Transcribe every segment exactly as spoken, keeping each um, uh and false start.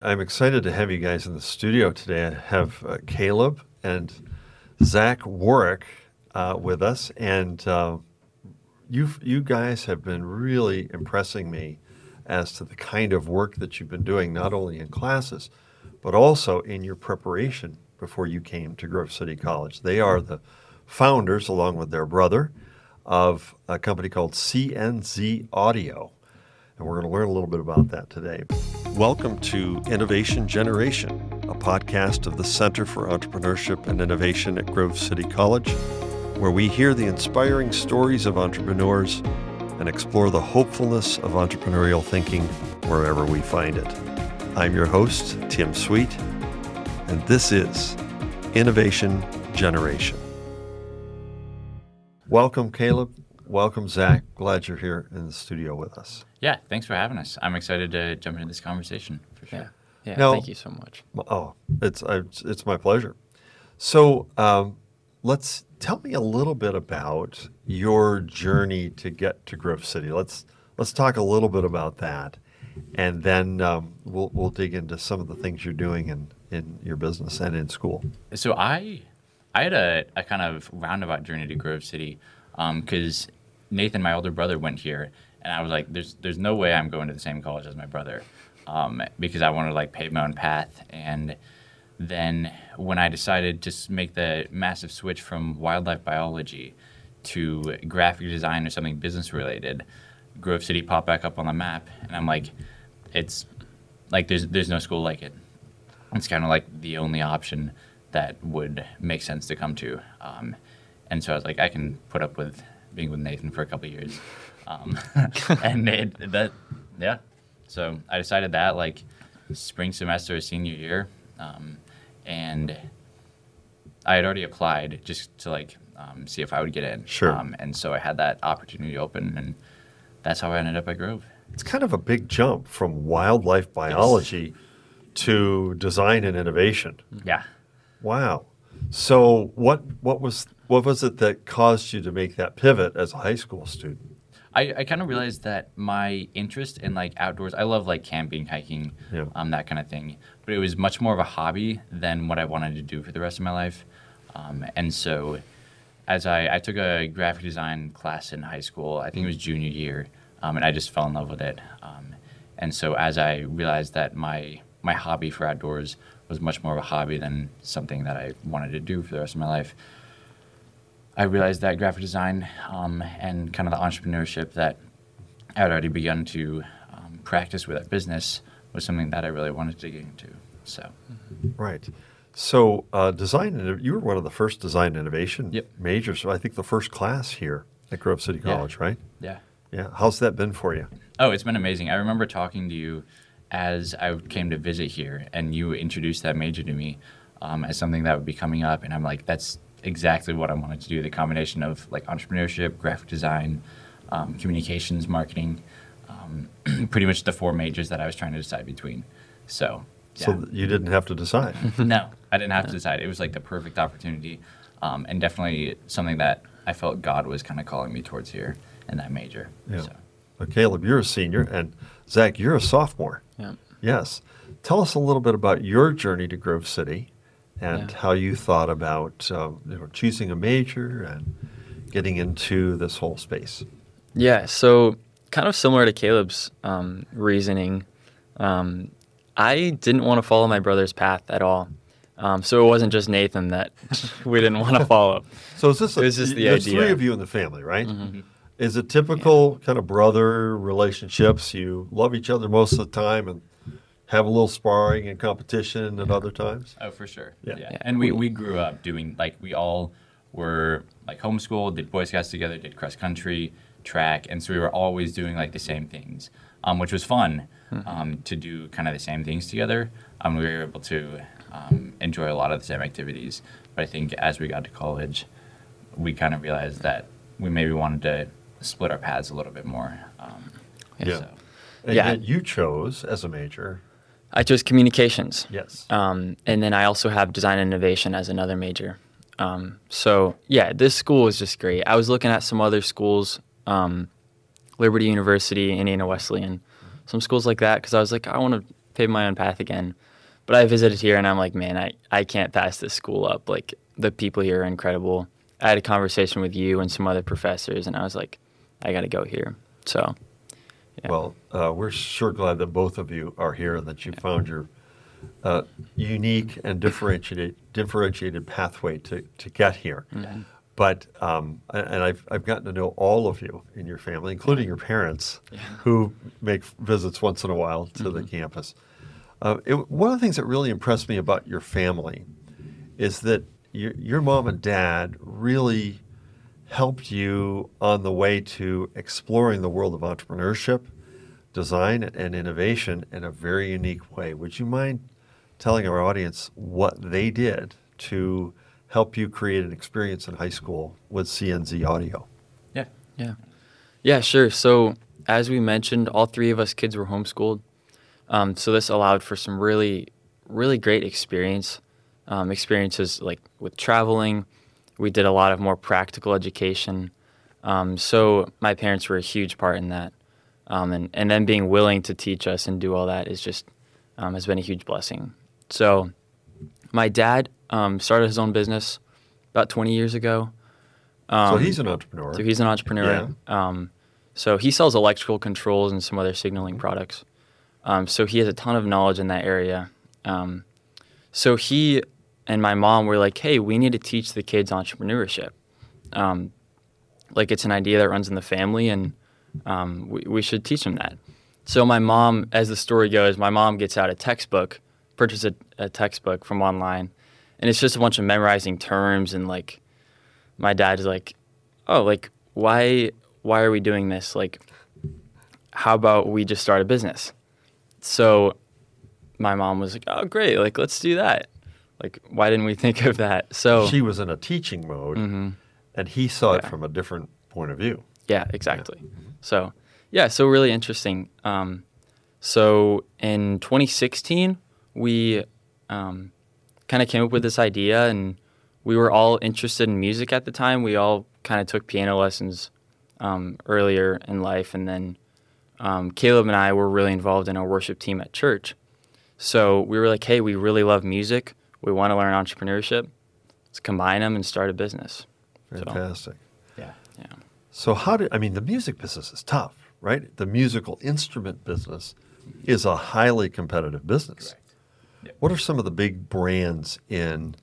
I'm excited to have you guys in the studio today. I have uh, Caleb and Zach Warwick uh, with us, and uh, you you guys have been really impressing me as to the kind of work that you've been doing, not only in classes, but also in your preparation before you came to Grove City College. They are the founders, along with their brother, of a company called C N Z Audio. And we're going to learn a little bit about that today. Welcome to Innovation Generation, a podcast of the Center for Entrepreneurship and Innovation at Grove City College, where we hear the inspiring stories of entrepreneurs and explore the hopefulness of entrepreneurial thinking wherever we find it. I'm your host, Tim Sweet, and this is Innovation Generation. Welcome, Caleb. Welcome, Zach. Glad you're here in the studio with us. Yeah, thanks for having us. I'm excited to jump into this conversation, for sure. Yeah, yeah now, thank you so much. Oh, it's it's, it's my pleasure. So um, let's tell me a little bit about your journey to get to Grove City. Let's let's talk a little bit about that, and then um, we'll we'll dig into some of the things you're doing in, in your business and in school. So I I had a, a kind of roundabout journey to Grove City because um, Nathan, my older brother, went here. And I was like, there's there's no way I'm going to the same college as my brother um, because I wanted to like pave my own path. And then when I decided to make the massive switch from wildlife biology to graphic design or something business related, Grove City popped back up on the map. And I'm like, it's like there's there's no school like it. It's kind of like the only option that would make sense to come to. Um, and so I was like, I can put up with being with Nathan for a couple of years. Um, and it, that, yeah. So I decided that like spring semester of senior year, um, and I had already applied just to like um, see if I would get in. Sure. Um, and so I had that opportunity open, and that's how I ended up at Grove. It's kind of a big jump from wildlife biology yes. to design and innovation. Yeah. Wow. So what what was what was it that caused you to make that pivot as a high school student? I, I kind of realized that my interest in like outdoors, I love like camping, hiking, yeah. um, that kind of thing. But it was much more of a hobby than what I wanted to do for the rest of my life. Um, and so as I, I took a graphic design class in high school, I think it was junior year, um, and I just fell in love with it. Um, and so as I realized that my my hobby for outdoors was much more of a hobby than something that I wanted to do for the rest of my life, I realized that graphic design um, and kind of the entrepreneurship that I had already begun to um, practice with at business was something that I really wanted to get into. So, right. So, uh, design. You were one of the first design innovation yep. majors. I think the first class here at Grove City College, yeah. right? Yeah. Yeah. How's that been for you? Oh, it's been amazing. I remember talking to you as I came to visit here, and you introduced that major to me um, as something that would be coming up, and I'm like, that's exactly what I wanted to do, the combination of like entrepreneurship, graphic design, um, communications, marketing, um, pretty much the four majors that I was trying to decide between. So, yeah. So you didn't have to decide? No, I didn't have to decide. It was like the perfect opportunity um, and definitely something that I felt God was kind of calling me towards here in that major. Yeah. So. Well, Caleb, you're a senior, and Zach, you're a sophomore. Yeah. Yes. Tell us a little bit about your journey to Grove City and yeah. how you thought about uh, you know, choosing a major and getting into this whole space. Yeah, so kind of similar to Caleb's um, reasoning, um, I didn't want to follow my brother's path at all. Um, so it wasn't just Nathan that we didn't want to follow. So is this a, it was just the there's idea. three of you in the family, right? Mm-hmm. Is it typical yeah. kind of brother relationships? You love each other most of the time and have a little sparring and competition at other times? Oh, for sure. Yeah. yeah. Yeah. And we, we grew up doing, like, we all were, like, homeschooled, did Boy Scouts together, did cross country, track, and so we were always doing, like, the same things, um, which was fun mm-hmm. um, to do kind of the same things together. Um, we were able to um, enjoy a lot of the same activities. But I think as we got to college, we kind of realized that we maybe wanted to split our paths a little bit more. Um, yeah. So. And yeah. yet you chose, as a major, I chose communications. Yes. Um, and then I also have design and innovation as another major. Um, so, yeah, this school is just great. I was looking at some other schools, um, Liberty University, Indiana Wesleyan, some schools like that, because I was like, I want to pave my own path again. But I visited here and I'm like, man, I, I can't pass this school up. Like, the people here are incredible. I had a conversation with you and some other professors, and I was like, I got to go here. So, yeah. Well, uh, we're sure glad that both of you are here and that you found your uh, unique and differentiated differentiated pathway to, to get here. Mhm. But um, a- and I've I've gotten to know all of you in your family, including your parents, who make visits once in a while to the campus. Uh, it, one of the things that really impressed me about your family is that your, your mom and dad really helped you on the way to exploring the world of entrepreneurship, design, and innovation in a very unique way. Would you mind telling our audience what they did to help you create an experience in high school with C N Z Audio? Yeah. Yeah. Yeah, sure. So, as we mentioned, all three of us kids were homeschooled. Um, so this allowed for some really, really great experience, um, experiences like with traveling. We did a lot of more practical education. Um, so my parents were a huge part in that. Um, and, and then being willing to teach us and do all that is just, um, has been a huge blessing. So my dad um, started his own business about twenty years ago. Um, so he's an entrepreneur. So he's an entrepreneur. Um, so he sells electrical controls and some other signaling products. Um, so he has a ton of knowledge in that area. Um, so he and my mom were like, hey, we need to teach the kids entrepreneurship. Um, like it's an idea that runs in the family, and um, we, we should teach them that. So my mom, as the story goes, my mom gets out a textbook, purchases a, a textbook from online, and it's just a bunch of memorizing terms. And like, my dad is like, oh, like why why are we doing this? Like, how about we just start a business? So my mom was like, oh, great. Like, let's do that. Like, why didn't we think of that? So She was in a teaching mode, Mhm. and he saw it Yeah. from a different point of view. Yeah, exactly. So, yeah, so really interesting. Um, so in twenty sixteen, we um, kind of came up with this idea, and we were all interested in music at the time. We all kind of took piano lessons um, earlier in life, and then um, Caleb and I were really involved in our worship team at church. So we were like, hey, we really love music. We want to learn entrepreneurship. Let's combine them and start a business. So, Fantastic. Yeah. yeah. So how did, I mean, the music business is tough, right? The musical instrument business is a highly competitive business. Correct. Yep. What are some of the big brands in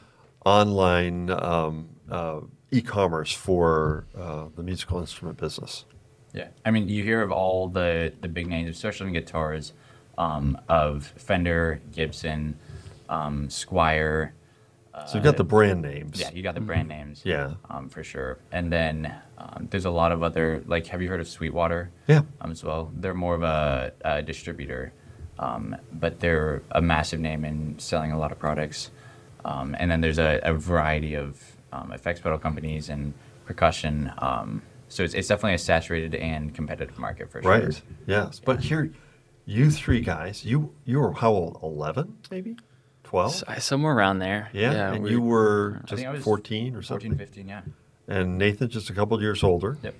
online um, uh, e-commerce for uh, the musical instrument business? Yeah, I mean, you hear of all the, the big names, especially in guitars, um, of Fender, Gibson, um, Squire. So you've got the brand names. Yeah, you got the brand names. Yeah. Um, for sure. And then um, there's a lot of other, like, have you heard of Sweetwater? Yeah. Um, as well. They're more of a, a distributor, um, but they're a massive name in selling a lot of products. Um, and then there's a, a variety of um, effects pedal companies and percussion. Um, so it's, it's definitely a saturated and competitive market for sure. Right. Yes. But here, you three guys, you you were how old? eleven, maybe? twelve? So- somewhere around there. Yeah. and we- you were I just think I was fourteen or something? fourteen, fifteen, yeah. And Nathan just a couple of years older. Yep.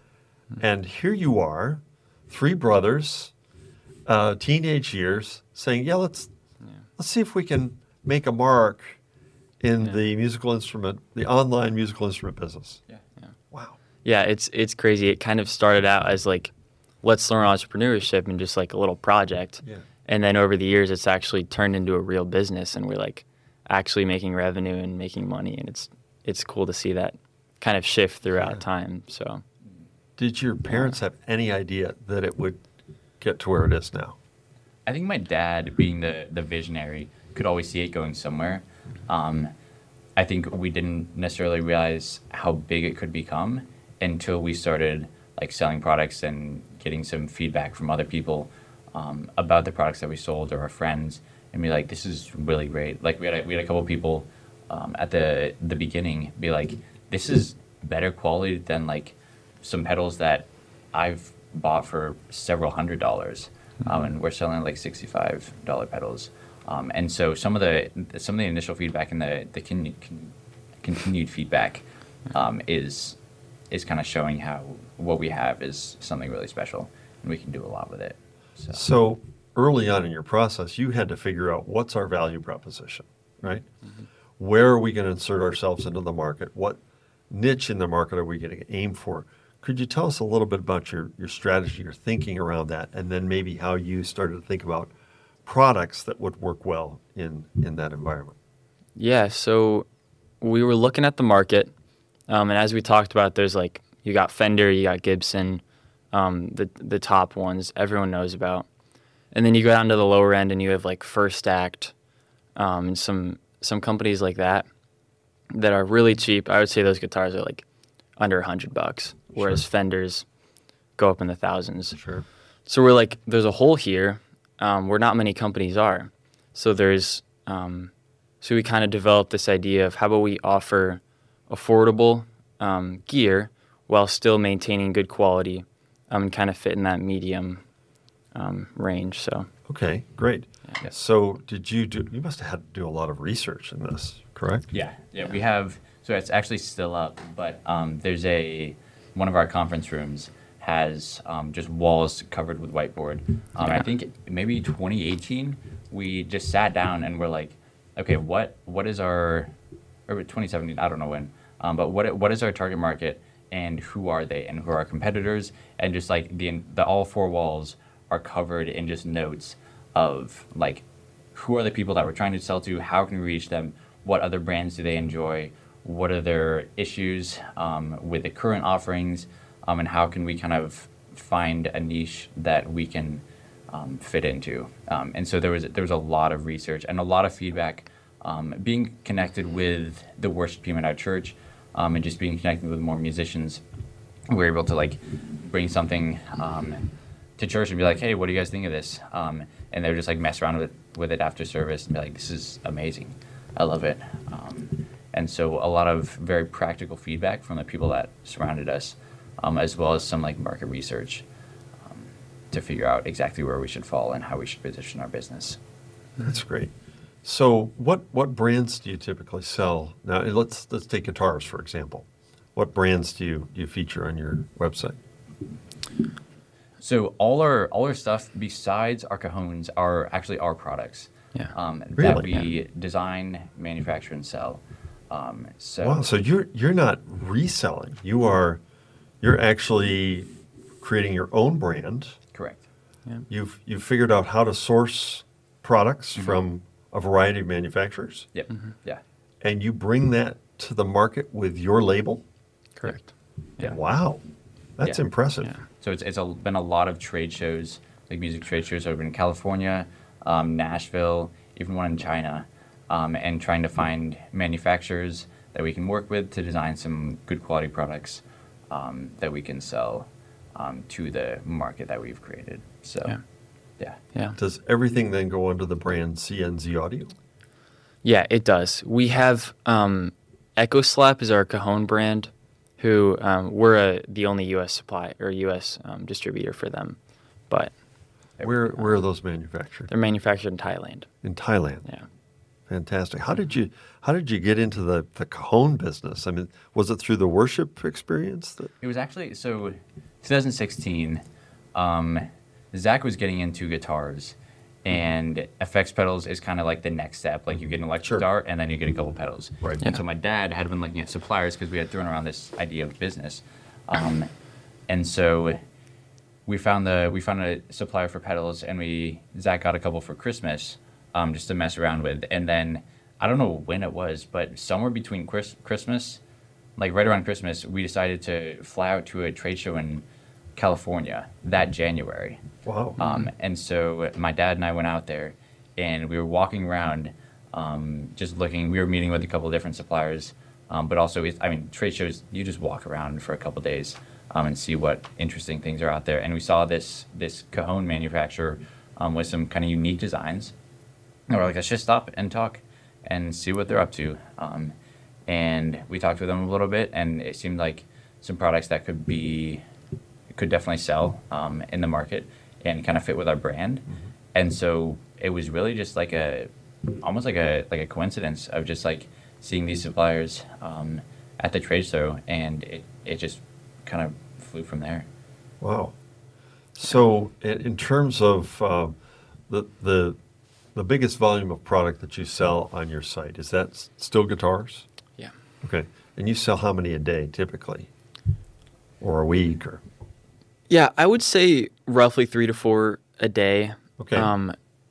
And here you are, three brothers, uh, teenage years, saying, "Yeah, let's let's see if we can make a mark in Yeah. the musical instrument, the online musical instrument business." Yeah. Wow. Yeah, it's it's crazy. It kind of started out as like, let's learn entrepreneurship and just like a little project. Yeah. And then over the years, it's actually turned into a real business, and we're like actually making revenue and making money, and it's it's cool to see that kind of shift throughout Yeah. time. So Did your parents have any idea that it would get to where it is now? I think my dad, being the, the visionary, could always see it going somewhere. Um, I think we didn't necessarily realize how big it could become until we started like selling products and getting some feedback from other people um, about the products that we sold or our friends, and be like, "This is really great." Like we had a, we had a couple of people um, at the the beginning be like, "This is better quality than like some pedals that I've bought for several hundred dollars." Um, and we're selling like sixty-five dollar pedals, um, and so some of the some of the initial feedback and the the con- con- continued feedback um, is is kind of showing how what we have is something really special, and we can do a lot with it. So, So early on in your process, you had to figure out what's our value proposition, right? Mm-hmm. Where are we going to insert ourselves into the market? What niche in the market are we going to aim for? Could you tell us a little bit about your, your strategy, your thinking around that, and then maybe how you started to think about products that would work well in, in that environment? Yeah, so we were looking at the market, um, and as we talked about, there's like, you got Fender, you got Gibson, um, the the top ones everyone knows about. And then you go down to the lower end and you have like First Act, um, and some some companies like that that are really cheap. I would say those guitars are like under a hundred bucks, whereas Sure. Fenders go up in the thousands. Sure. So we're like, there's a hole here um, where not many companies are. So there's, um, so we kind of developed this idea of how about we offer affordable um, gear while still maintaining good quality um, and kind of fit in that medium um, range. So Okay, great. Yeah. So did you do, you must have had to do a lot of research in this, correct? Yeah, yeah, we have. So it's actually still up, but um, there's a one of our conference rooms has um, just walls covered with whiteboard. Um, I think maybe twenty eighteen we just sat down and we're like, okay, what what is our or twenty seventeen, I don't know when, um, but what what is our target market and who are they and who are our competitors, and just like the the all four walls are covered in just notes of like who are the people that we're trying to sell to, how can we reach them, what other brands do they enjoy, what are their issues um, with the current offerings, um, and how can we kind of find a niche that we can um, fit into. Um, and so there was there was a lot of research and a lot of feedback. Um, being connected with the worship team at our church, um, and just being connected with more musicians, we were able to like bring something um, to church and be like, hey, what do you guys think of this? Um, and they would just like mess around with with it after service and be like, this is amazing, I love it. Um, and so a lot of very practical feedback from the people that surrounded us, um, as well as some like market research um, to figure out exactly where we should fall and how we should position our business. That's great. So what, what brands do you typically sell? Now, let's let's take guitars, for example. What brands do you, do you feature on your website? So all our all our stuff besides our cajones are actually our products. Yeah. Um, that Really? we design, manufacture, and sell. Um, so Wow, so you're you're not reselling. You are you're actually creating your own brand. correct. You've you've figured out how to source products Mm-hmm. from a variety of manufacturers, Yep. Yeah. and you bring that to the market with your label. Correct. Yeah. Wow, that's Yeah. impressive. Yeah. So it's it's a, been a lot of trade shows, like music trade shows over in California, um, Nashville, even one in China, um, and trying to find manufacturers that we can work with to design some good quality products um, that we can sell um, to the market that we've created. So, Yeah. yeah. Yeah. Does everything then go under the brand C N Z Audio? Yeah, it does. We have um, Echo Slap is our cajon brand, who um, we're a, the only U S supply or U S um, distributor for them, but Where where are those manufactured? they're manufactured in Thailand. In Thailand. Yeah. Fantastic. How did you how did you get into the, the cajon business? I mean, was it through the worship experience? That, It was actually so twenty sixteen. Um, Zach was getting into guitars, and effects pedals is kind of like the next step. Like you get an electric Sure. guitar, and then you get a couple pedals. Right. And so my dad had been looking at suppliers because we had thrown around this idea of business, um, and so we found the we found a supplier for pedals, and we Zach got a couple for Christmas, um, just to mess around with. And then I don't know when it was, but somewhere between Chris, Christmas, like right around Christmas, we decided to fly out to a trade show in California that January. wow. Um, and so my dad and I went out there, and we were walking around, um, just looking. We were meeting with a couple of different suppliers, um, but also, it's, I mean, trade shows, you just walk around for a couple of days um, and see what interesting things are out there. And we saw this this cajon manufacturer um, with some kind of unique designs. And we're like, let's just stop and talk and see what they're up to. Um, and we talked with them a little bit, and it seemed like some products that could be could definitely sell um, in the market and kind of fit with our brand. Mm-hmm. And so it was really just like a almost like a like a coincidence of just like seeing these suppliers um, at the trade show, and it, it just kind of flew from there. Wow. So, in, in terms of uh, the the the biggest volume of product that you sell on your site, is that s- still guitars? Yeah. Okay. And you sell how many a day typically? Or a week or Yeah, I would say roughly three to four a day. Okay. Um,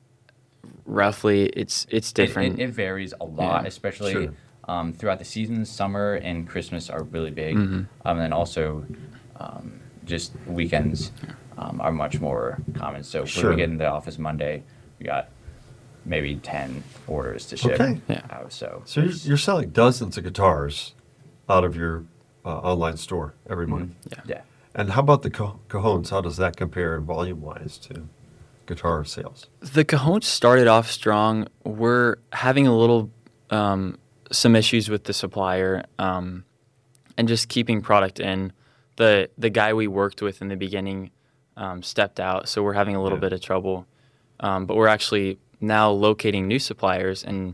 roughly, it's it's It, different. it, it varies a lot, Yeah. especially Sure. um, throughout the seasons. Summer and Christmas are really big, Mm-hmm. um, and then also um, just weekends um, are much more common. So when Sure. we get into the office Monday, we got maybe ten orders to ship Okay. Yeah. out. So, So you're, it's- you're selling dozens of guitars out of your uh, online store every month. yeah. yeah. And how about the ca- cajones? How does that compare volume wise to guitar sales? The Cajones started off strong. We're having a little, um, some issues with the supplier, um, and just keeping product in. The the guy we worked with in the beginning um, stepped out, so we're having a little Yeah. bit of trouble. Um, but we're actually now locating new suppliers and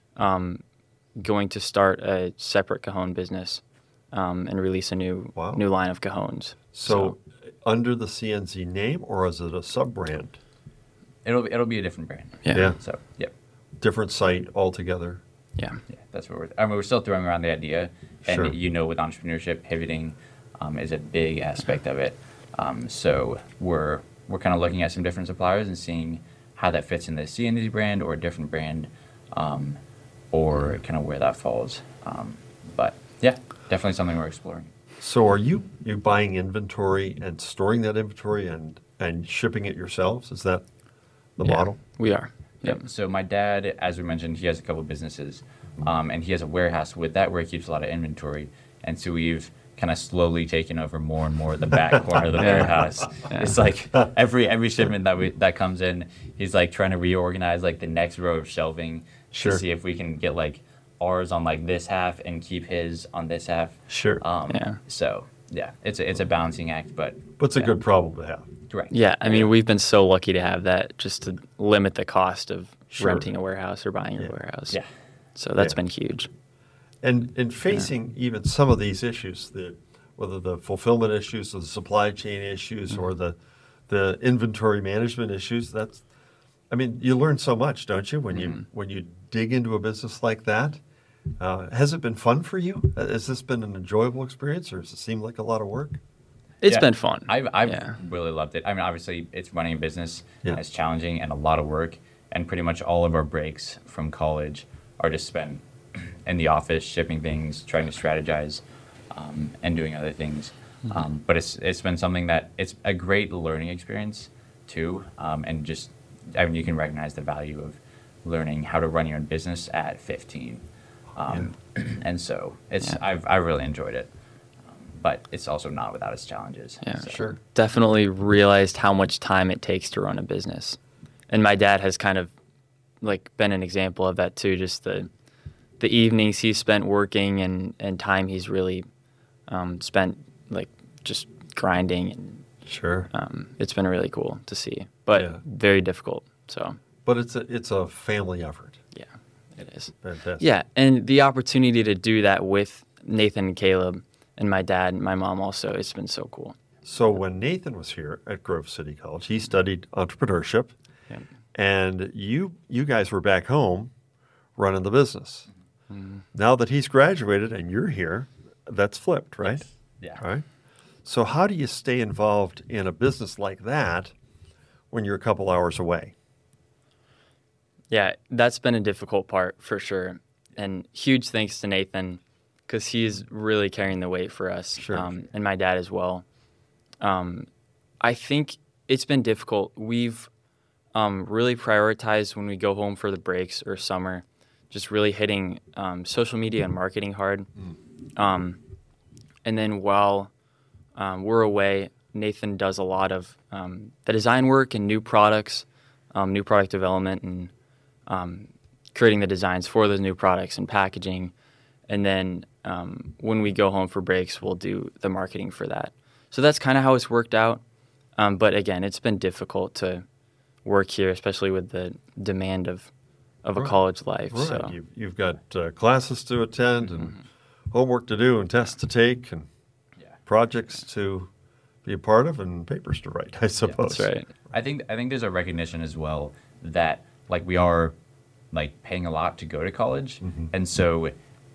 um, going to start a separate cajon business um, and release a new Wow. new line of cajones. So, under the C N Z name, or is it a sub brand? It'll it'll be a different brand. Yeah. Yeah. So yep. Different site altogether? Yeah. Yeah, that's what we're. I mean, we're still throwing around the idea, and Sure. you know, with entrepreneurship, pivoting um, is a big aspect of it. Um, so we're we're kind of looking at some different suppliers and seeing how that fits in the C N Z brand or a different brand, um, or kind of where that falls. Um, but yeah, definitely something we're exploring. So are you you buying inventory and storing that inventory and, and shipping it yourselves? Is that the Yeah, model? We are. Yep. So my dad, as we mentioned, he has a couple businesses, um, and he has a warehouse with that where he keeps a lot of inventory. And so we've kind of slowly taken over more and more of the back corner of the Yeah. warehouse. Yeah. It's like every every shipment that we that comes in, he's like trying to reorganize like the next row of shelving Sure. to see if we can get like ours on like this half and keep his on this half. Sure. Um, Yeah. So yeah, it's a, it's a balancing act, but but it's a yeah. good problem to have. Correct. Yeah, I mean, we've been so lucky to have that just to limit the cost of Sure. renting a warehouse or buying Yeah. a warehouse. Yeah. So that's Yeah. been huge. And in facing even some of these issues, the whether the fulfillment issues or the supply chain issues or the the inventory management issues, that's I mean, you learn so much, don't you, when you when you dig into a business like that? Uh, has it been fun for you? Uh, Has this been an enjoyable experience, or does it seem like a lot of work? It's Yeah. been fun. I've, I've Yeah. really loved it. I mean, obviously, it's running a business, Yeah. and it's challenging and a lot of work. And pretty much all of our breaks from college are just spent in the office, shipping things, trying to strategize, um, and doing other things. Mm-hmm. Um, but it's it's been something that it's a great learning experience too. Um, and just I mean, you can recognize the value of learning how to run your own business at fifteen. Um, And so it's Yeah. I've I really enjoyed it. Um, But it's also not without its challenges. Yeah, so. Sure. Definitely realized how much time it takes to run a business. And my dad has kind of like been an example of that too, just the the evenings he's spent working and, and time he's really um, spent like just grinding and Sure. um, it's been really cool to see, but Yeah. very difficult. So But it's a it's a family effort. yeah, it is. Fantastic. Yeah, and the opportunity to do that with Nathan and Caleb and my dad and my mom also, it's been so cool. So when Nathan was here at Grove City College, he studied entrepreneurship, Yeah. and you you guys were back home running the business. Mm-hmm. Now that he's graduated and you're here, that's flipped, right? Yeah. All right. So how do you stay involved in a business like that when you're a couple hours away? Yeah, that's been a difficult part for sure. And huge thanks to Nathan because he's really carrying the weight for us, Sure. um, and my dad as well. Um, I think it's been difficult. We've um, really prioritized when we go home for the breaks or summer, just really hitting um, social media and marketing hard. Um, and then while um, we're away, Nathan does a lot of um, the design work and new products, um, new product development, and um, creating the designs for those new products and packaging. And then um, when we go home for breaks, we'll do the marketing for that. So that's kind of how it's worked out. Um, but again, it's been difficult to work here, especially with the demand of of a Right. college life. Right. So You've, you've got uh, classes to attend and homework to do and tests to take and Yeah. projects to be a part of and papers to write, I suppose. that's right. I think I think there's a recognition as well that like we are like paying a lot to go to college, Mm-hmm. and so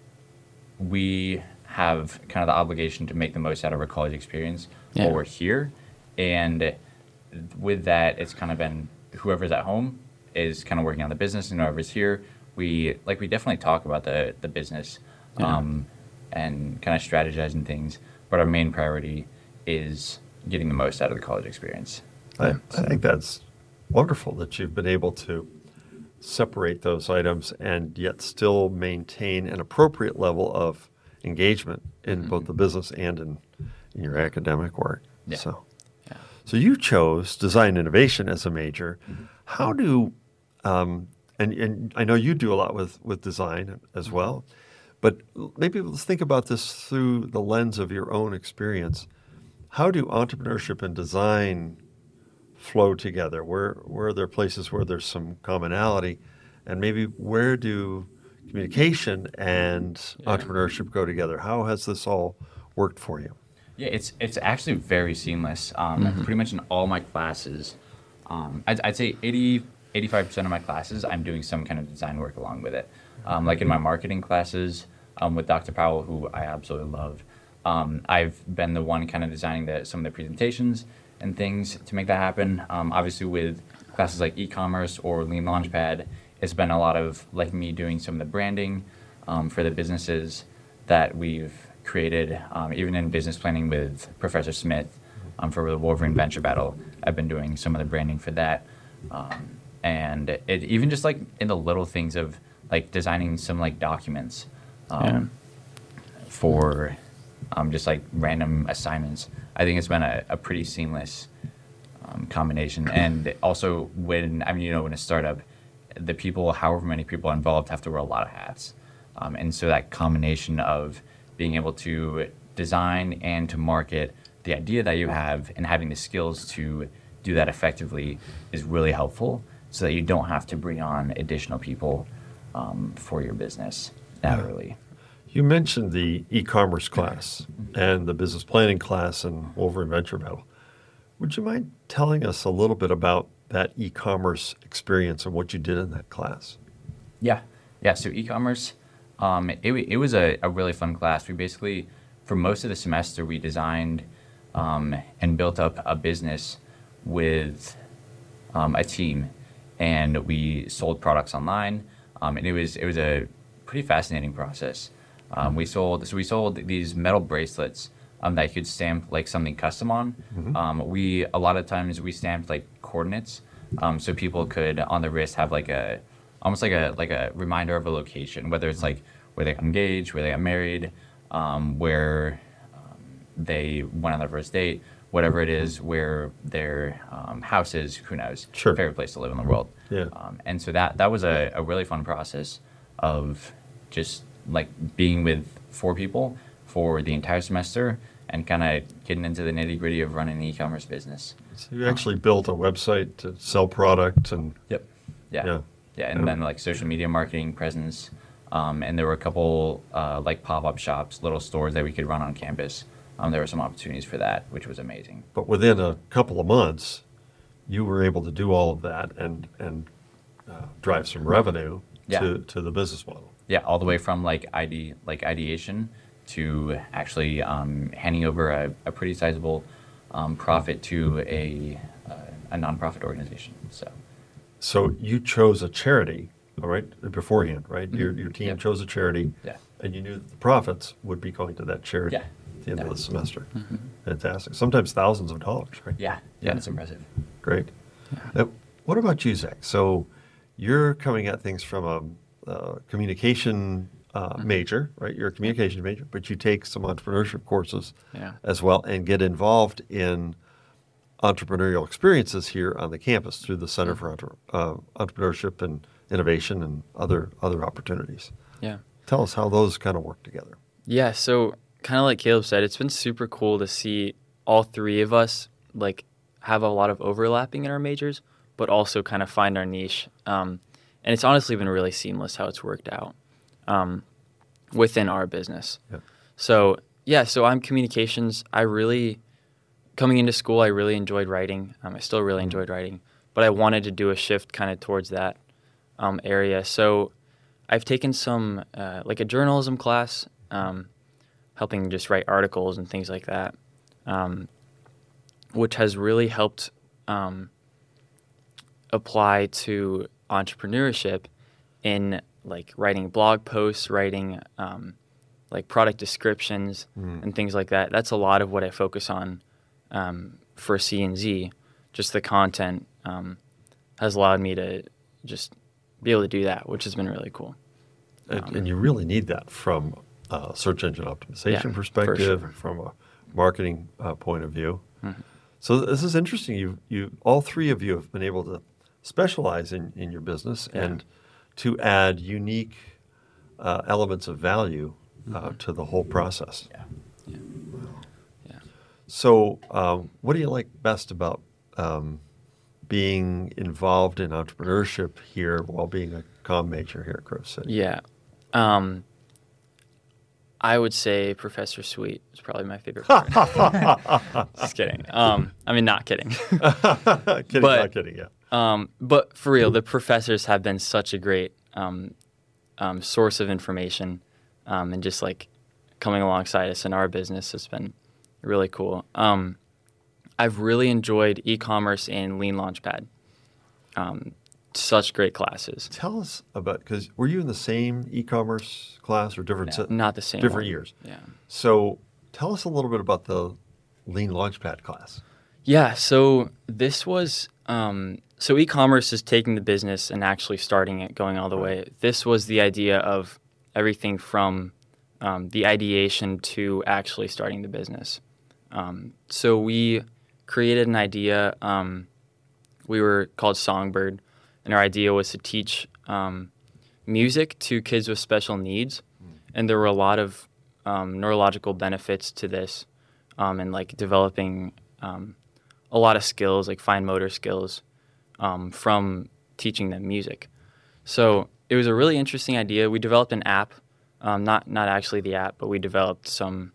we have kind of the obligation to make the most out of our college experience Yeah. while we're here. And with that, it's kind of been whoever's at home is kind of working on the business, and whoever's here, we like we definitely talk about the the business Yeah. um, and kind of strategizing things. But our main priority is getting the most out of the college experience. I, I think that's wonderful that you've been able to separate those items and yet still maintain an appropriate level of engagement in both the business and in, in your academic work. Yeah. So, Yeah. so you chose design innovation as a major. How do, um, and, and I know you do a lot with, with design as well, but maybe let's think about this through the lens of your own experience. How do entrepreneurship and design flow together? Where where are there places where there's some commonality, and maybe where do communication and Yeah. entrepreneurship go together? How has this all worked for you? Yeah, it's it's actually very seamless. Um, Pretty much in all my classes, um, I'd, I'd say eighty, eighty-five percent of my classes, I'm doing some kind of design work along with it. Um, like in my marketing classes um, with Doctor Powell, who I absolutely love, um, I've been the one kind of designing the, some of the presentations and things to make that happen. Um, obviously with classes like e-commerce or Lean Launchpad, it's been a lot of like me doing some of the branding um, for the businesses that we've created. Um, even in business planning with Professor Smith um, for the Wolverine Venture Battle, I've been doing some of the branding for that. Um, and it even just like in the little things of like designing some like documents um, for um, just like random assignments. I think it's been a, a pretty seamless um, combination. And also when, I mean, you know, in a startup, the people, however many people involved, have to wear a lot of hats. Um, and so that combination of being able to design and to market the idea that you have and having the skills to do that effectively is really helpful so that you don't have to bring on additional people um, for your business that Yeah. early. You mentioned the e-commerce class and the business planning class and Wolverine Venture Battle. Would you mind telling us a little bit about that e-commerce experience and what you did in that class? Yeah, yeah. So e-commerce, um, it wa- it was a, a really fun class. We basically, for most of the semester, we designed um, and built up a business with um, a team, and we sold products online. Um, and it was it was a pretty fascinating process. Um, we sold so we sold these metal bracelets um, that you could stamp like something custom on. Um, we a lot of times we stamped like coordinates, um, so people could on the wrist have like a almost like a like a reminder of a location, whether it's like where they got engaged, where they got married, um, where um, they went on their first date, whatever it is, where their um, house is, who knows, Sure. favorite place to live in the world. Yeah. Um, and so that that was a, a really fun process of just like being with four people for the entire semester and kind of getting into the nitty gritty of running an e-commerce business. So you actually built a website to sell product and Yep. Yeah. Yeah. Yeah. And then like social media marketing presence. Um, and there were a couple uh, like pop-up shops, little stores that we could run on campus. Um, there were some opportunities for that, which was amazing. but within a couple of months, you were able to do all of that and and uh, drive some revenue Yeah. to, to the business model. Yeah, all the way from like I D, like ideation to actually um, handing over a, a pretty sizable um, profit to a uh, a nonprofit organization. So So you chose a charity, all right, beforehand, right? Your your team Yep. chose a charity, yeah, and you knew that the profits would be going to that charity Yeah. at the end Yeah. of the semester. Fantastic. Sometimes thousands of dollars, right? yeah, yeah, that's impressive. Great. Uh, what about you, Zach? So you're coming at things from a, uh communication uh, major, right? You're a communication major, but you take some entrepreneurship courses Yeah. as well and get involved in entrepreneurial experiences here on the campus through the Center for Entre- uh, Entrepreneurship and Innovation and other other opportunities. Yeah. Tell us how those kind of work together. Yeah, so kind of like Caleb said, it's been super cool to see all three of us like have a lot of overlapping in our majors, but also kind of find our niche. Um, and it's honestly been really seamless how it's worked out um, within our business. Yeah. So yeah, so I'm communications. I really coming into school, I really enjoyed writing. Um, I still really enjoyed writing, but I wanted to do a shift kind of towards that um, area. So I've taken some, uh, like a journalism class, um, helping just write articles and things like that, um, which has really helped um, apply to entrepreneurship in like writing blog posts, writing um, like product descriptions Mm. and things like that. That's a lot of what I focus on um, for C and Z. Just the content um, has allowed me to just be able to do that, which has been really cool. And, Um, and you really need that from a search engine optimization Yeah, for perspective, sure. from a marketing uh, point of view. Mhm. So this is interesting. You, you, all three of you have been able to specialize in, in your business Yeah. and to add unique uh, elements of value uh, to the whole process. Yeah. Yeah. So, um, what do you like best about um, being involved in entrepreneurship here while being a comm major here at Grove City? Yeah. Um, I would say Professor Sweet is probably my favorite part. Just kidding. Um, I mean, not kidding. kidding, But- not kidding. Yeah. Um, but for real, the professors have been such a great um, um, source of information, um, and just like coming alongside us in our business has been really cool. Um, I've really enjoyed e-commerce and Lean Launchpad. Um, such great classes. Tell us about, because were you in the same e-commerce class or different? No. se- Not the same. Different one. years. Yeah. So tell us a little bit about the Lean Launchpad class. Yeah, so this was um, so e-commerce is taking the business and actually starting it, going all the way. This was the idea of everything from um, the ideation to actually starting the business. Um, so we created an idea. Um, we were called Songbird, and our idea was to teach um, music to kids with special needs, and there were a lot of um, neurological benefits to this, um, and like developing. Um, a lot of skills, like fine motor skills, um, from teaching them music. So it was a really interesting idea. We developed an app, um, not not actually the app, but we developed some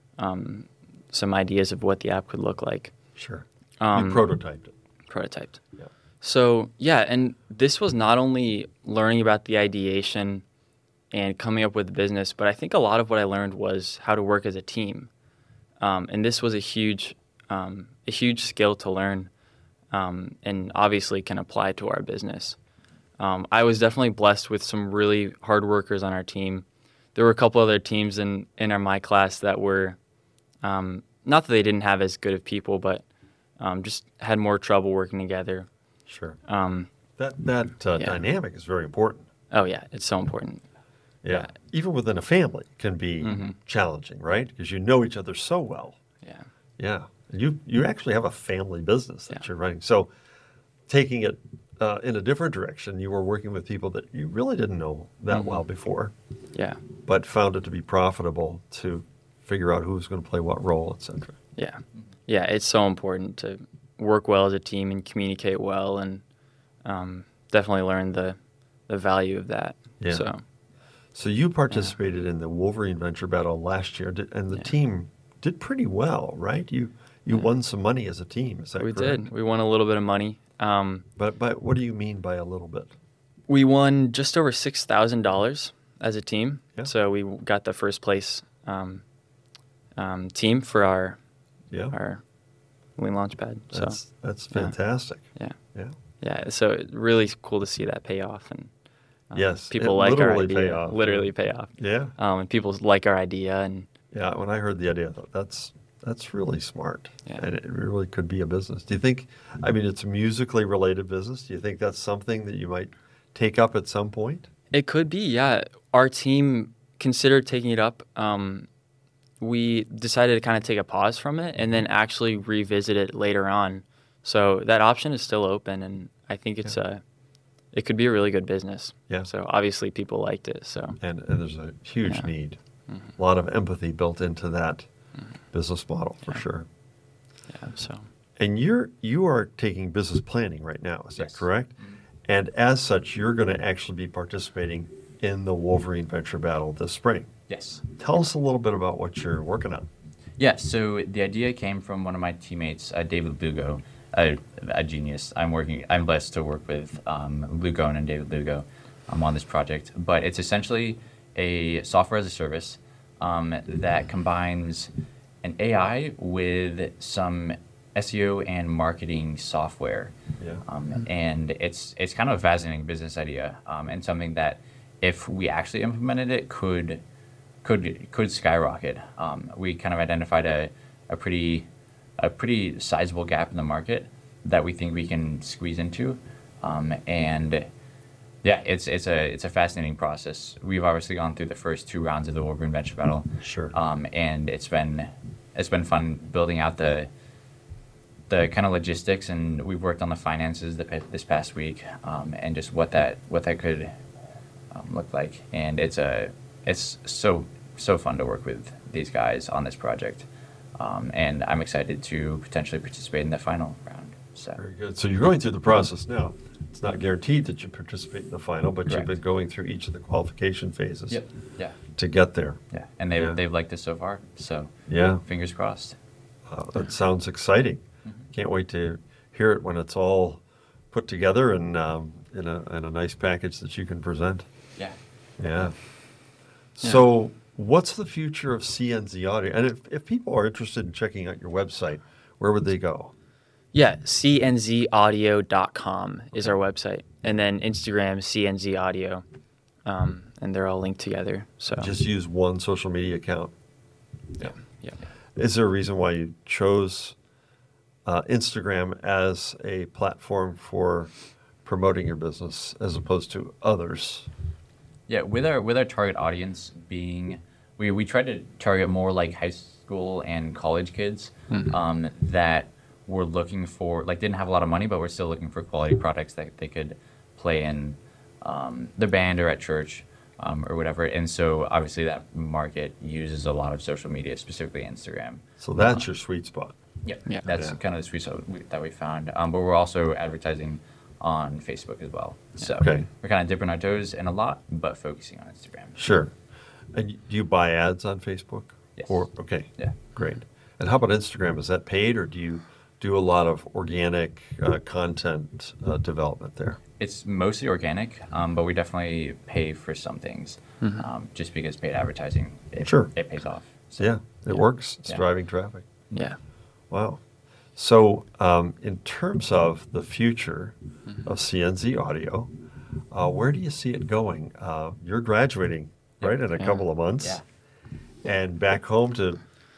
um, some ideas of what the app could look like, Sure. Um, you prototyped it. prototyped. Yeah. So yeah, and this was not only learning about the ideation and coming up with the business, but I think a lot of what I learned was how to work as a team. Um, and this was a huge um, a huge skill to learn, um, and obviously can apply to our business. Um, I was definitely blessed with some really hard workers on our team. There were a couple other teams in, in our my class that were, um, not that they didn't have as good of people, but um, just had more trouble working together. Sure. Um, That that uh, yeah. dynamic is very important. oh yeah, it's so important. Yeah. Yeah. Even within a family can be Mhm. challenging, right? Because you know each other so well. Yeah. Yeah. And you you actually have a family business that Yeah. you're running. So taking it uh, in a different direction, you were working with people that you really didn't know that Mhm. well before, Yeah. but found it to be profitable to figure out who was going to play what role, et cetera. Yeah. Yeah. It's so important to work well as a team and communicate well, and um, definitely learn the, the value of that. Yeah. So So you participated in the Wolverine Venture Battle last year, did- and the Yeah. team did pretty well, right? You you Yeah. won some money as a team, is that we correct? did. We won a little bit of money. Um, But but what do you mean by a little bit? we won just over six thousand dollars as a team. Yeah. So we got the first place um, um, team for our Yeah, our Lean Launchpad. So that's that's yeah. fantastic. yeah, Yeah. yeah. So it's really cool to see that pay off, and um, Yes, people it like our literally idea. pay off, Literally yeah. pay off. Yeah, Um, and people like our idea, and yeah. When I heard the idea, I thought that's that's really smart, Yeah. and it really could be a business. Do you think? I mean, it's a musically related business. Do you think that's something that you might take up at some point? it could be. Yeah, our team considered taking it up. Um, we decided to kind of take a pause from it and then actually revisit it later on. So that option is still open, and I think it's a, it could be a really good business. Yeah. So obviously people liked it. So And and there's a huge Yeah. need, Mhm. a lot of empathy built into that business model for Yeah. sure. yeah. So And you're you are taking business planning right now, is Yes. that correct? And as such, you're going to actually be participating in the Wolverine Venture Battle this spring. Yes. Tell us a little bit about what you're working on. Yeah, so the idea came from one of my teammates, uh, David Lugo. a, a genius. I'm working. I'm blessed to work with um, Lou Goen and David Lugo um, on this project. But it's essentially a software as a service um, that combines an A I with some S E O and marketing software. Yeah. Um, and it's it's kind of a fascinating business idea um, and something that if we actually implemented it could could could skyrocket. Um, we kind of identified a, a pretty a pretty sizable gap in the market that we think we can squeeze into, um, and yeah, it's it's a it's a fascinating process. We've obviously gone through the first two rounds of the Wolverine Venture Battle, Sure. um, and it's been it's been fun building out the the kind of logistics, and we've worked on the finances the, pa- this past week, um, and just what that what that could um, look like. And it's a it's so so fun to work with these guys on this project, um, and I'm excited to potentially participate in the final round. So Very good. So you're going through the process now. It's not guaranteed that you participate in the final, but you've Correct. been going through each of the qualification phases yep, yeah, to get there. yeah, and they Yeah. they've liked us so far. So Yeah. fingers crossed. Uh, that sounds exciting. Mm-hmm. Can't wait to hear it when it's all put together and um, in, a, in a nice package that you can present. Yeah. Yeah. So, what's the future of C N Z Audio? And if, if people are interested in checking out your website, where would they go? Yeah, c n z audio dot com is our website. And then Instagram, C N Z Audio. Um, and they're all linked together. So Just use one social media account. yeah, yeah. Is there a reason why you chose uh, Instagram as a platform for promoting your business as opposed to others? Yeah, with our with our target audience being, we we try to target more like high school and college kids um, that were looking for like didn't have a lot of money, but were still looking for quality products that they could play in um, their band or at church um, or whatever. And so obviously that market uses a lot of social media, specifically Instagram. So that's your sweet spot. Yeah, Yeah. that's Yeah. kind of the sweet spot we, that we found. Um, but we're also advertising on Facebook as well. So Okay. we're kind of dipping our toes in a lot, but focusing on Instagram. Sure. And y- do you buy ads on Facebook? Yes. Or okay. Yeah. Great. And how about Instagram? Is that paid, or do you do a lot of organic uh, content uh, development there? It's mostly organic, um, but we definitely pay for some things, um, just because paid advertising, it, Sure. it pays off. So, Yeah, it works. It's Yeah. driving traffic. Yeah. Wow. So, um, in terms of the future of C N Z Audio, uh, where do you see it going? Uh, you're graduating, right, in a Yeah. couple of months, Yeah. and back home to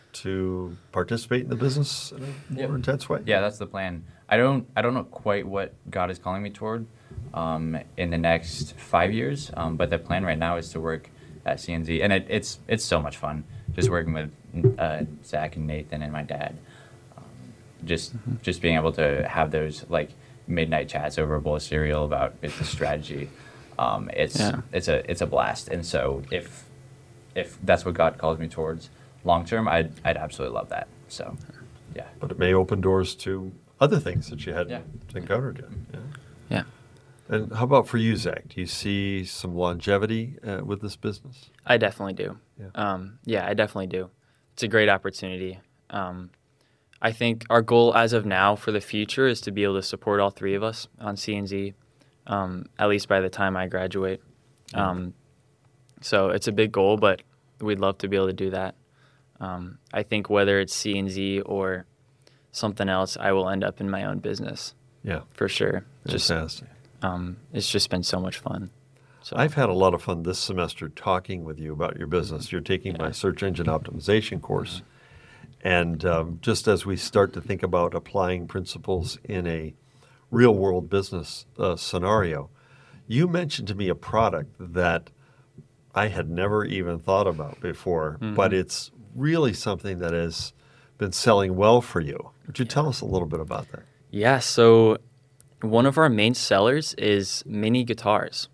to participate in the business in a more Yep. intense way. Yeah, that's the plan. I don't I don't know quite what God is calling me toward um, in the next five years, um, but the plan right now is to work at C N Z, and it, it's it's so much fun just working with uh, Zach and Nathan and my dad. Um, just just being able to have those like midnight chats over a bowl of cereal about business strategy. Um, it's Yeah. it's a it's a blast, and so if if that's what God calls me towards long term, I'd I'd absolutely love that. So, yeah. But it may open doors to other things that you hadn't Yeah. encountered yet. Yeah. Yeah. And how about for you, Zach? Do you see some longevity uh, with this business? I definitely do. Yeah. Um, yeah, I definitely do. It's a great opportunity. Um, I think our goal as of now for the future is to be able to support all three of us on C N Z, um, at least by the time I graduate. Um, so it's a big goal, but we'd love to be able to do that. Um, I think whether it's C N Z or something else, I will end up in my own business Yeah, for sure. Just fantastic. um, it's just been so much fun. So I've had a lot of fun this semester talking with you about your business. You're taking my search engine optimization course. And um, just as we start to think about applying principles in a real world business uh, scenario, you mentioned to me a product that I had never even thought about before, but it's really something that has been selling well for you. Would you tell us a little bit about that? Yeah, so one of our main sellers is mini guitars.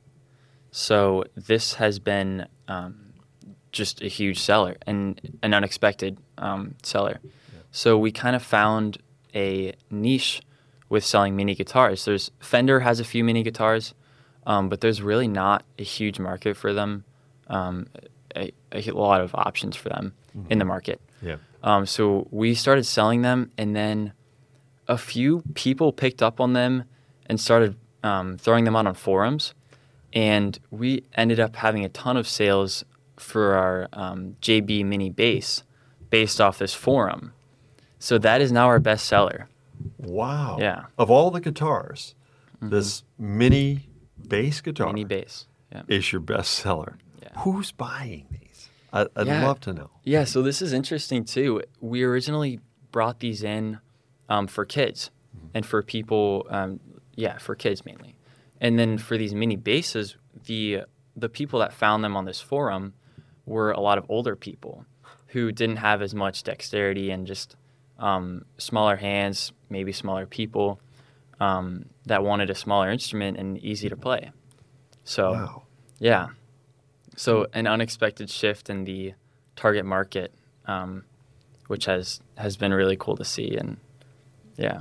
So this has been um, just a huge seller and an unexpected um, seller. So we kind of found a niche with selling mini guitars. There's Fender has a few mini guitars, um, but there's really not a huge market for them, um, a, a lot of options for them in the market. Yeah. Um, so we started selling them, and then a few people picked up on them and started um, throwing them out on forums. And we ended up having a ton of sales for our um, J B Mini bass based off this forum. So that is now our best seller. Wow. Yeah. Of all the guitars, this mini bass guitar Mini bass. Yeah. is your best seller. Yeah. Who's buying these? I, I'd Yeah. love to know. Yeah, so this is interesting too. We originally brought these in um, for kids and for people, um, yeah, for kids mainly. And then for these mini basses, the the people that found them on this forum were a lot of older people who didn't have as much dexterity and just um, smaller hands, maybe smaller people um, that wanted a smaller instrument and easy to play. So, Wow. yeah. So an unexpected shift in the target market, um, which has, has been really cool to see. And yeah.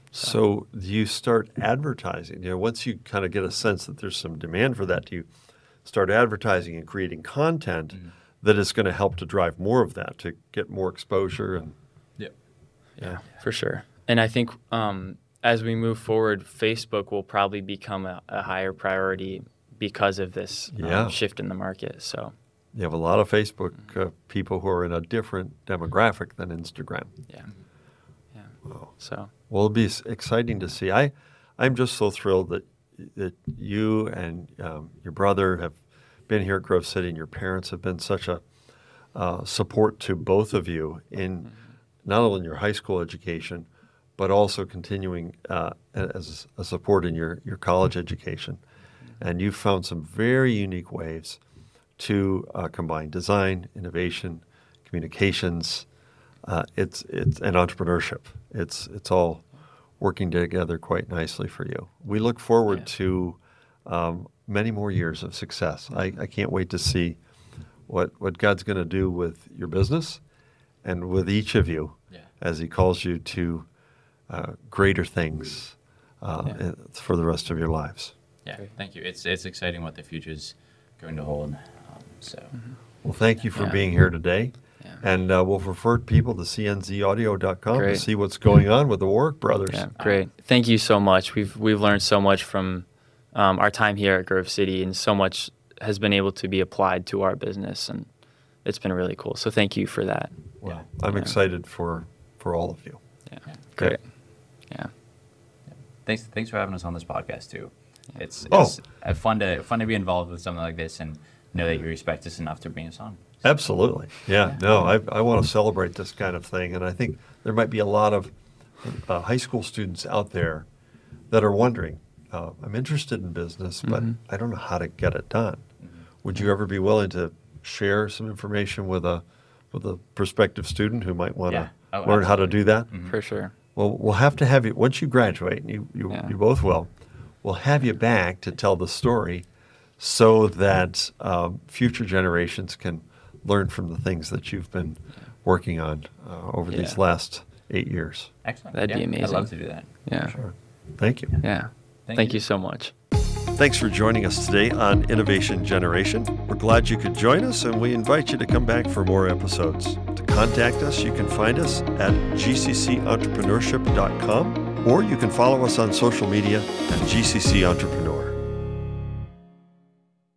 So do you start advertising? You know, once you kind of get a sense that there's some demand for that, do you start advertising and creating content Mm-hmm. that is going to help to drive more of that, to get more exposure? And Yep. Yeah, for sure. And I think um, as we move forward, Facebook will probably become a, a higher priority because of this um, Yeah. shift in the market. So, you have a lot of Facebook uh, people who are in a different demographic than Instagram. yeah. Yeah. Wow. So, Well, it'll be s- exciting to see. I, I'm just so thrilled that that you and um, your brother have been here at Grove City, and your parents have been such a uh, support to both of you in not only in your high school education, but also continuing uh, as a support in your, your college education. And you've found some very unique ways to uh, combine design, innovation, communications, uh, it's it's and entrepreneurship. It's it's all working together quite nicely for you. We look forward Yeah. to um, many more years of success. I, I can't wait to see what what God's going to do with your business and with each of you Yeah. as He calls you to uh, greater things uh, Yeah. in- for the rest of your lives. Yeah. Thank you. It's it's exciting what the future's going to hold. Um, so. Well, thank you for Yeah. being here today. Yeah. And uh, we'll refer people to c n z audio dot com to Great. see what's going on with the Warwick brothers. yeah, great. Thank you so much. We've we've learned so much from um, our time here at Grove City, and so much has been able to be applied to our business, and it's been really cool. So thank you for that. Well, Yeah. I'm Yeah. excited for, for all of you. Yeah, Yeah. great. Yeah. Thanks, thanks for having us on this podcast too. It's, Oh. it's uh, fun to fun to be involved with something like this and know that you respect us enough to bring us on. Absolutely. Yeah, no, I, I want to celebrate this kind of thing. And I think there might be a lot of uh, high school students out there that are wondering, uh, I'm interested in business, but Mhm. I don't know how to get it done. Would you ever be willing to share some information with a with a prospective student who might want to Yeah. Oh, learn how to do that? Mhm. For sure. Well, we'll have to have you, once you graduate, and you, you, Yeah. you both will, we'll have you back to tell the story so that um, future generations can learn from the things that you've been working on uh, over these Yeah. last eight years. Excellent. That'd be Yeah, I'd amazing. love to do that. Yeah. Sure. Thank you. Yeah. Thank Thank you. you so much. Thanks for joining us today on Innovation Generation. We're glad you could join us, and we invite you to come back for more episodes. To contact us, you can find us at g c c entrepreneurship dot com, or you can follow us on social media at G C C Entrepreneurship.